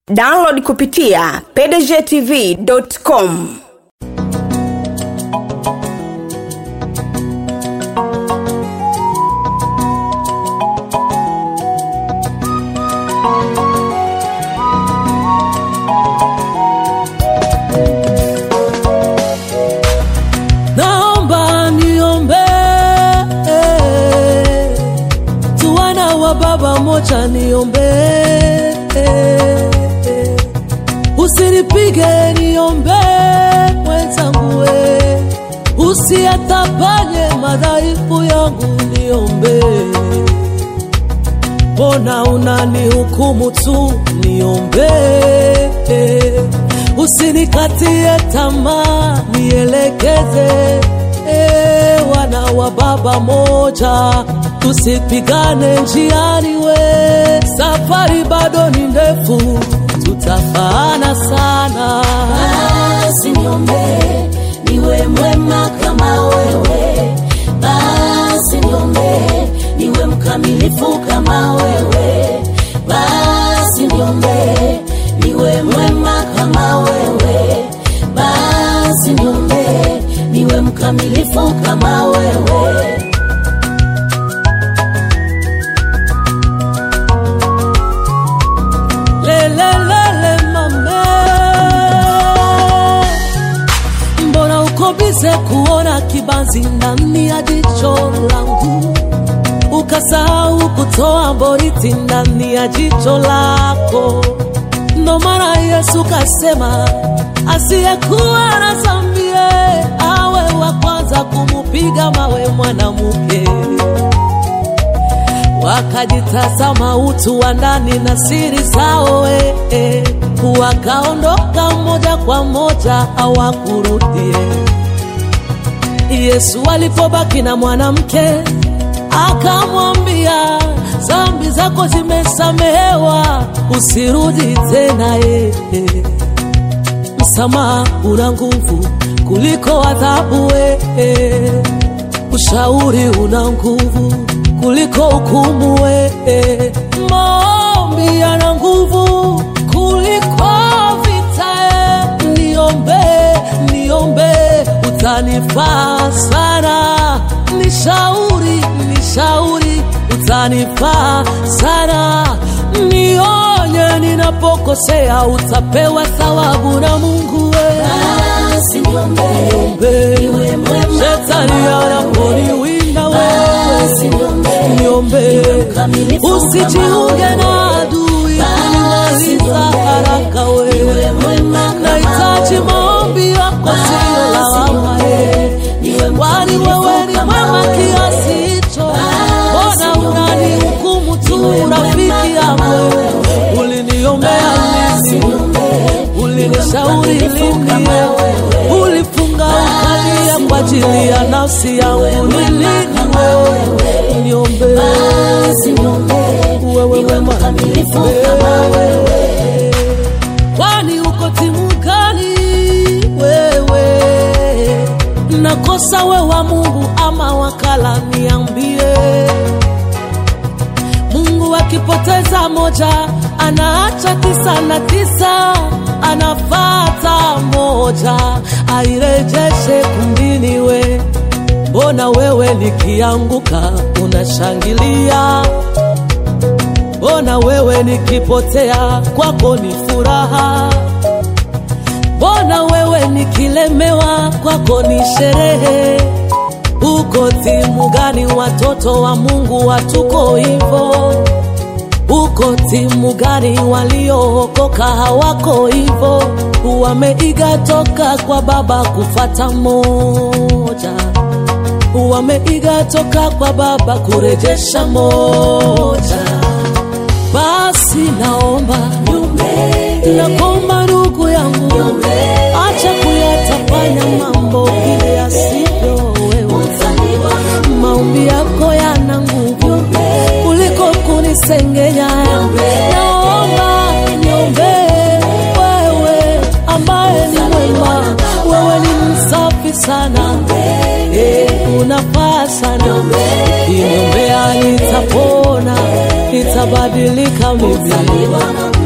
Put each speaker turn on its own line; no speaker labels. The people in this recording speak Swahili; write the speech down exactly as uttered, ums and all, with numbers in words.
Download kupitia p d g t v dot com.
Naomba niombe tuwana wa baba moja niombe, usinipige niombe mwenzangu, usiyatabanye madhaifu yangu niombe. Mbona unanihukumu tu niombe, usinikatie tamaa nielekeze. E, wana wa baba moja tusipigane njiani we, safari bado ni ndefu tutafaana sana.
Basi niombe niwe mwema kama wewe, basi niombe niwe mkamilifu kama wewe, basi niombe niwe mwema kama wewe, basi niombe niwe mkamilifu kama wewe.
Bize kuona kibanzi ndani ya jicho langu, ukasahau kutoa boriti ndani ya jicho lako. Ndo maana Yesu kasema asiyekuwa na dhambi awe wa kwanza kumupiga mawe mwanamke. Wakajitazama utu wa ndani na siri zao, eh, wakaondoka moja kwa moja hawakurudie. Yesu alipobaki na mwanamke akamwambia, dhambi zako zimesamehewa, usirudi tena. eh, eh. Msamaha una nguvu kuliko adhabu, eh. Ushauri una nguvu kuliko hukumu, eh. Maombi yana nguvu kuliko vita, eh. Niombe, niombe utanifaa sana, nishauri, nishauri utanifaa sana. Nionye ninapokosea utapewa thawabu na Mungu we.
Basi niombe niwe mwema,
shetani anaponiwinda wewe niombe, usijiunge na adui kunimaliza haraka wewe. Nahitaji maombi yako sio lawama, kwani wewe ni mwema kiasi hicho. Mbona unanihukumu tu rafiki yangu? Uliniombea lini? Ulinishauri lini? Ulifunga ukalia kwa ajili ya nafsi yangu lini? Wewe niombe,
basi niombe niwe mkamilifu kama wewe.
Kwani uko timu gani wewe? Nakosa we wa Mungu ama wakala niambie. Mungu akipoteza moja anaacha tisa na tisa, anafata moja airejeshe kumbini we. Mbona wewe nikianguka unashangilia? Mbona wewe nikipotea kwako ni furaha? Mbona wewe nikilemewa kwako ni sherehe? Uko timu gani? Watoto wa Mungu watuko hivyo. Uko timu gani? Waliookoka hawako hivyo, wameiga toka kwa baba kufata moja, wameiga toka kwa baba kurejesha moja. Basi naomba nakomba ndugu yangu, acha kuyatafanya mambo vile yasivyo wewe. Maombi yako yana nguvu kuliko kunisengenya. Naomba niombe wewe ambaye ni mwema, wewe ni msafi sana, eh, unafaa sana. Niombea nitapona, nitabadilika mimi.